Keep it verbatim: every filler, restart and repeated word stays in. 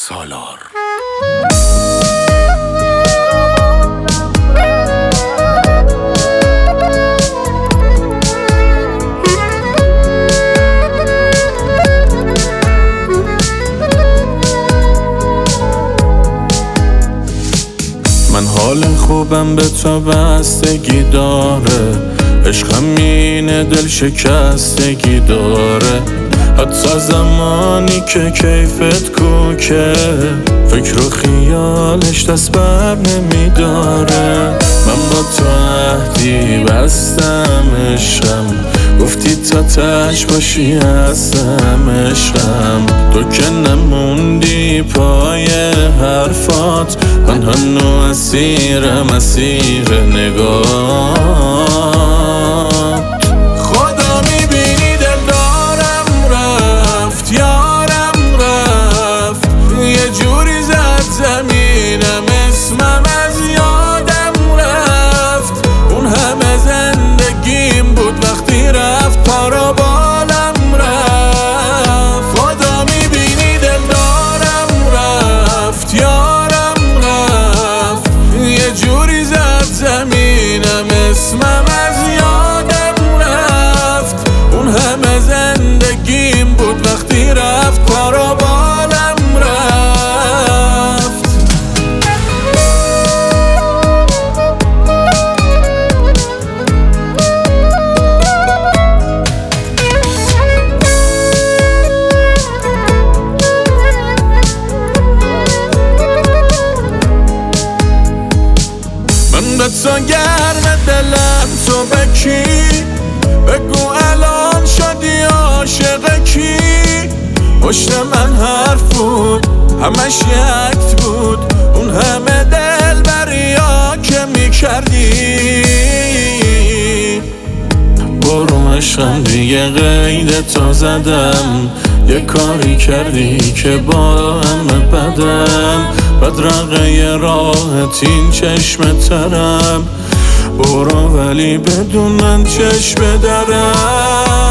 سالار. من حال خوبم به تو بستگی داره، عشقم اینه دل شکستگی داره، حتی زمانی که کیفت کوکه فکر و خیالش دست بر نمیداره. من با تو عهدی بستم عشقم، گفتی تا تش باشی هستم عشقم، تو که نموندی پای حرفات، من هنو اسیر مسیر نگاه. زمینم اسمم از یادم رفت، اون همه زندگیم بود وقتی رفت پارا بالم رفت. خدا میبینی دل دارم رفت، یارم رفت، یه جوری زد زمینم اسمم از یادم رفت، اون همه زندگیم بود وقتی رفت پارا بالم رفت. به تو گرم دلم تو بکی، بگو الان شدی عاشق کی؟ پشت من حرف بود همش یک بود، اون همه دل بریا که میکردی. برو عشقم دیگه قید تو زدم، یه کاری کردی که با همه بدم، بدرقه راحت این چشم ترم، برو ولی بدون من چشم درم.